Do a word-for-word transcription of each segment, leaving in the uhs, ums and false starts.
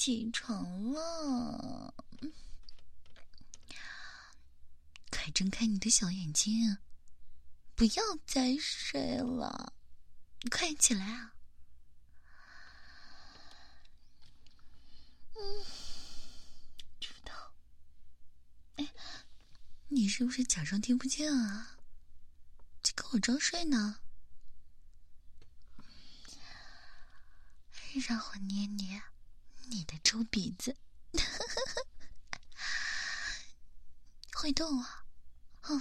起床了，快睁开你的小眼睛，不要再睡了，快起来啊！嗯，知道。哎，你是不是假装听不见啊？在跟我装睡呢？让我捏捏你的猪鼻子，会动啊！嗯，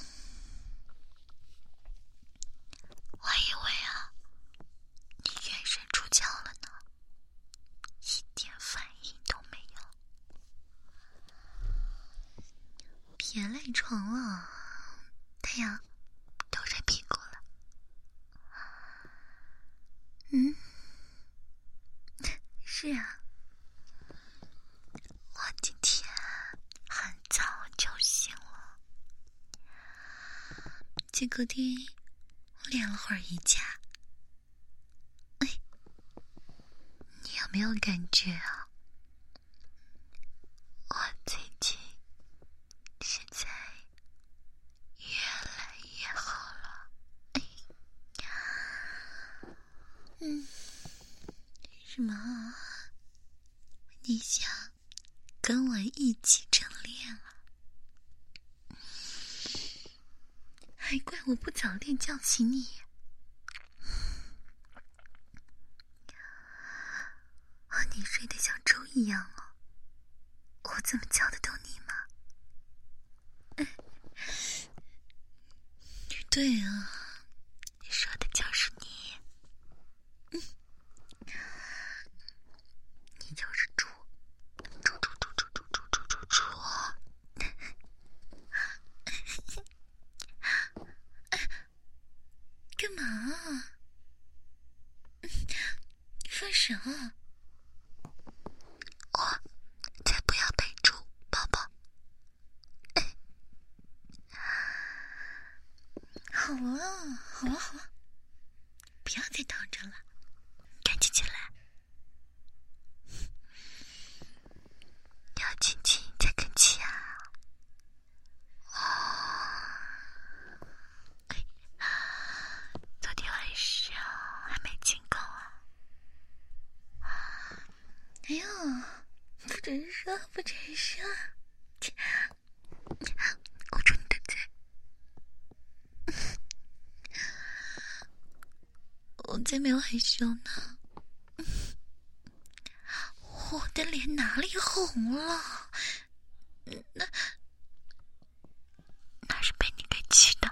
我以为啊，你元神出窍了呢，一点反应都没有。别赖床了，太阳都晒屁股了。嗯，是啊，我今天很早就醒了，在客厅练了会儿瑜伽。哎，你有没有感觉啊？我最近现在越来越好了。哎，嗯，什么啊？你想跟我一起整练啊？还怪我不早点叫醒你。啊，你睡得像猪一样哦，我怎么叫得动你吗？哎，对啊，你说的就是你。嗯，你就是猪，猪猪猪猪猪猪猪猪猪。干嘛啊？放手啊！我才不要被猪抱抱。好了好了好了，不要再躺着了，赶紧起来。要亲亲才肯起啊！哦，哎，昨天晚上还没亲够啊！哎呦，不准说不准说，捂住你的嘴。我才没有害羞呢，我的脸哪里红了？那那是被你给气的。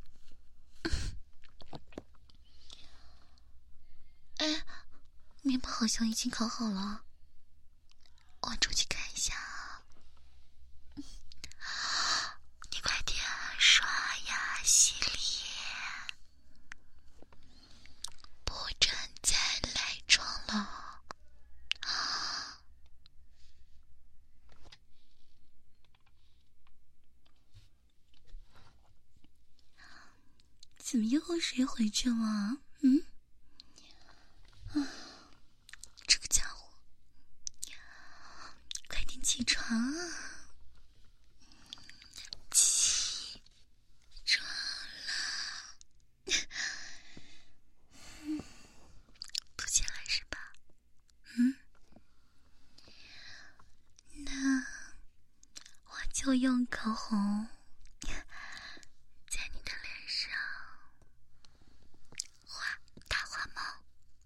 哎，面包好像已经烤好了，我出去看一下啊。你快点刷牙洗脸，不准再赖床了啊！怎么又睡回去了？嗯，啊，这个家伙，快点起床啊！起床了，不起来是吧？嗯，那我就用口红在你的脸上画大花猫。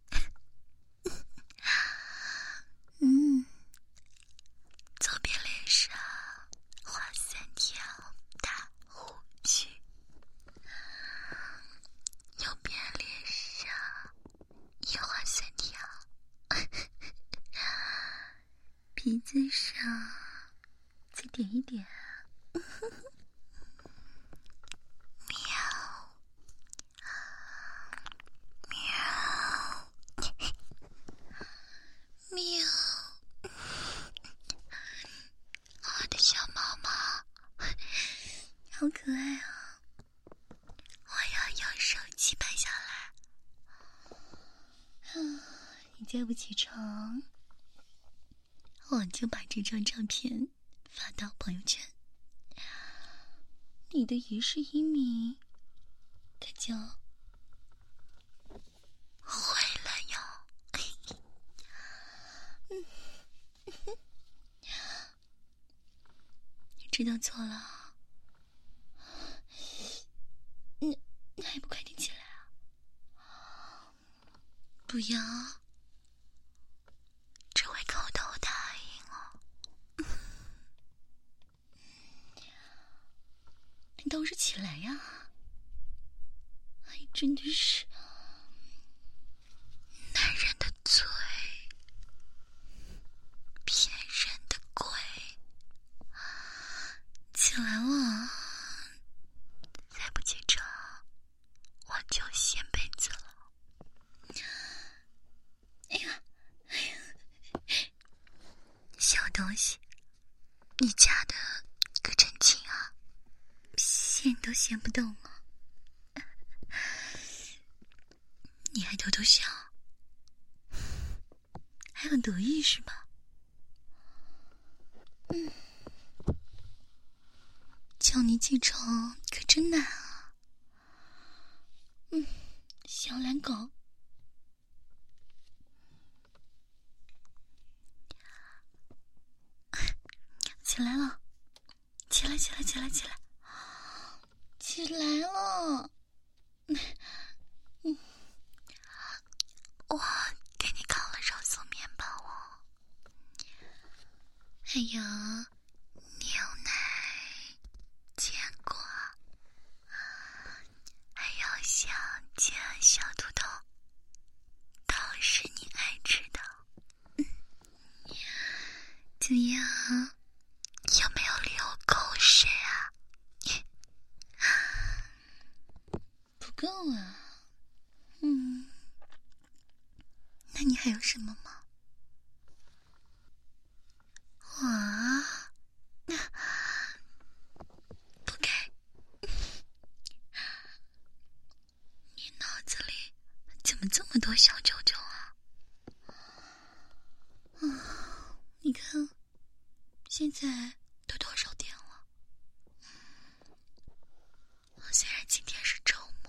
嗯，左边脸上画三条大胡须，右边脸上也画三条，鼻子上再点一点。喵喵喵，我的小猫猫好可爱啊！我要用手机拍下来。啊，你再不起床， 我就把这张照片发到朋友圈。你的一世英名可就毁了哟。你知道错了，你你还不快点起来啊！不要，这回口头答应哦。你倒是起来呀！哎，真的是男人的嘴，骗人的鬼。起来了，再不起床，我就掀被子了。哎呀，哎呀，小东西，你夹的可真紧啊，掀都掀不动了。你还偷偷笑，还很得意是吧？嗯，叫你起床可真难啊。嗯，小懒狗。起来了，起来起来起来起来起来了。嗯，我给你烤了肉松面包哦，还有牛奶、坚果，还有香煎小土豆，都是你爱吃的。嗯，怎么样？有没有流口水啊？不够啊。嗯，那你还有什么吗？我不该。你脑子里怎么这么多小九九啊？嗯，你看现在都多少点了？虽然今天是周末，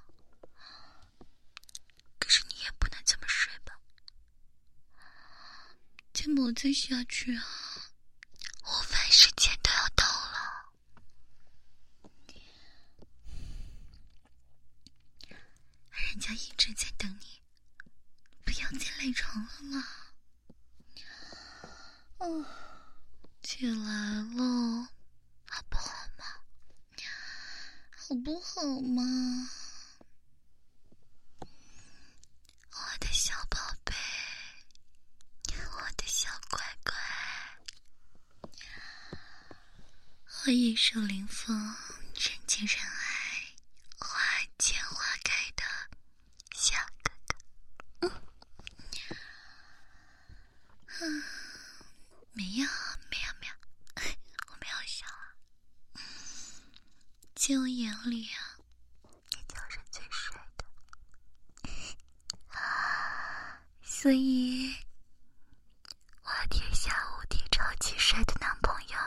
可是你也不能这么睡吧？再磨再下去啊，午饭时间都要到了。人家一直在等你，不要再赖床了嘛。哦，起来了，好不好嘛？好不好嘛？我的小宝贝，我的小乖乖，我一树临风，人见人爱，花见花开的小哥哥。嗯，嗯，没有没有没有，我没有笑啊。在我眼里啊，你就是最帅的。所以我天下无敌超级帅的男朋友，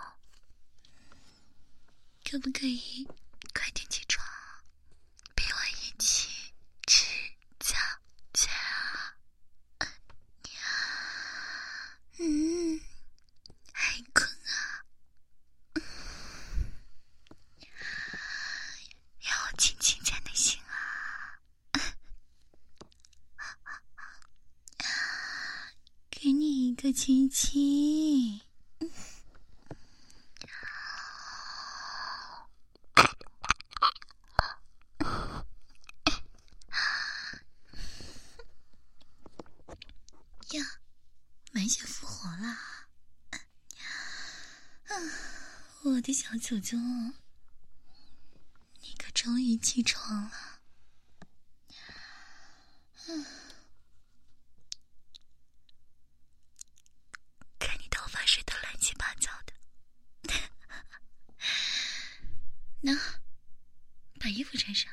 可不可以快点起床，陪我一起吃早餐啊？嗯，还困啊？要我亲亲才能醒啊？给你一个亲亲。呀，满血复活啦！啊，我的小祖宗，你可终于起床了。嗯，看你头发睡得乱七八糟的。那把衣服穿上，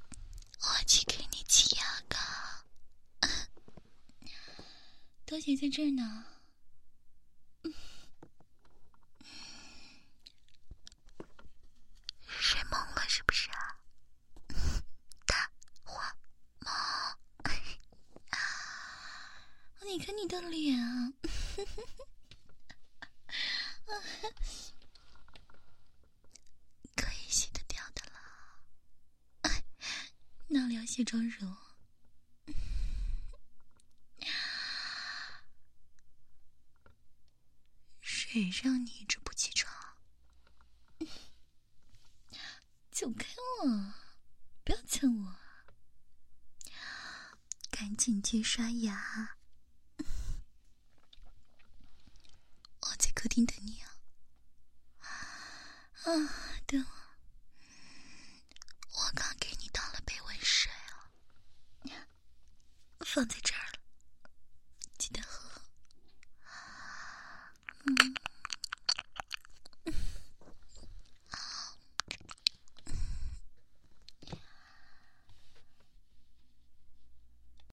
我去给你挤牙膏。多姐在这儿呢。睡懵了是不是啊？大花猫，你看你的脸啊，可以洗得掉的了。哪里要卸妆乳？谁让你一直不起床？走开我，不要蹭我，赶紧去刷牙。我在客厅等你啊！啊，等我，我刚给你倒了杯温水啊，放在